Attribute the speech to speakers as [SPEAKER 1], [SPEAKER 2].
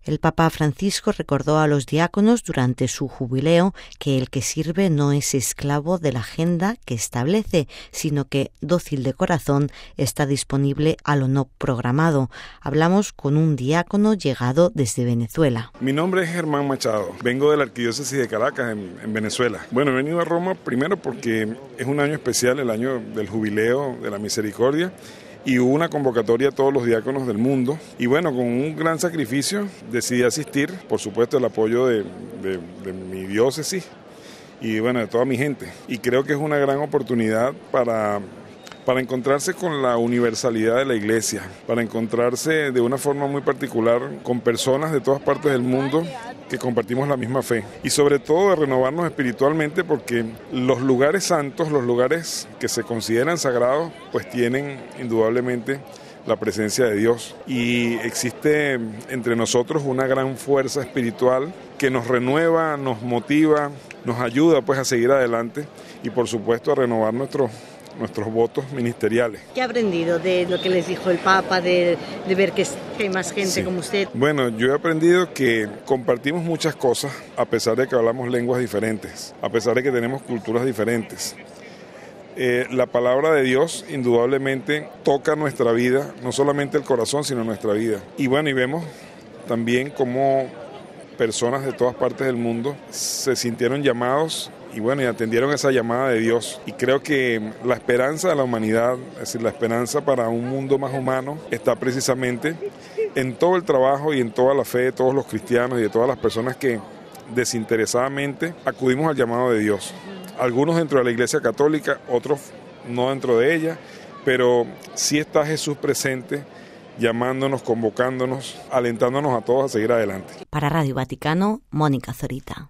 [SPEAKER 1] El Papa Francisco recordó a los diáconos durante su jubileo que el que sirve no es esclavo de la agenda que establece, sino que, dócil de corazón, está disponible a lo no programado. Hablamos con un diácono llegado desde Venezuela.
[SPEAKER 2] Mi nombre es Germán Machado, vengo de la Arquidiócesis de Caracas, en Venezuela. Bueno, he venido a Roma primero porque es un año especial, el año del jubileo de la misericordia, y hubo una convocatoria a todos los diáconos del mundo. Y bueno, con un gran sacrificio decidí asistir, por supuesto el apoyo de mi diócesis y bueno, de toda mi gente. Y creo que es una gran oportunidad para encontrarse con la universalidad de la Iglesia, para encontrarse de una forma muy particular con personas de todas partes del mundo que compartimos la misma fe. Y sobre todo de renovarnos espiritualmente, porque los lugares santos, los lugares que se consideran sagrados, pues tienen indudablemente la presencia de Dios. Y existe entre nosotros una gran fuerza espiritual que nos renueva, nos motiva, nos ayuda pues a seguir adelante y por supuesto a renovar nuestros votos ministeriales.
[SPEAKER 1] ¿Qué ha aprendido de lo que les dijo el Papa, de ver que hay más gente como usted?
[SPEAKER 2] Bueno, yo he aprendido que compartimos muchas cosas a pesar de que hablamos lenguas diferentes, a pesar de que tenemos culturas diferentes. La palabra de Dios indudablemente toca nuestra vida, no solamente el corazón, sino nuestra vida. Y bueno, y vemos también cómo personas de todas partes del mundo se sintieron llamados y bueno, y atendieron esa llamada de Dios. Y creo que la esperanza de la humanidad, es decir, la esperanza para un mundo más humano, está precisamente en todo el trabajo y en toda la fe de todos los cristianos y de todas las personas que desinteresadamente acudimos al llamado de Dios. Algunos dentro de la Iglesia Católica, otros no dentro de ella, pero sí está Jesús presente, llamándonos, convocándonos, alentándonos a todos a seguir adelante.
[SPEAKER 1] Para Radio Vaticano, Mónica Zorita.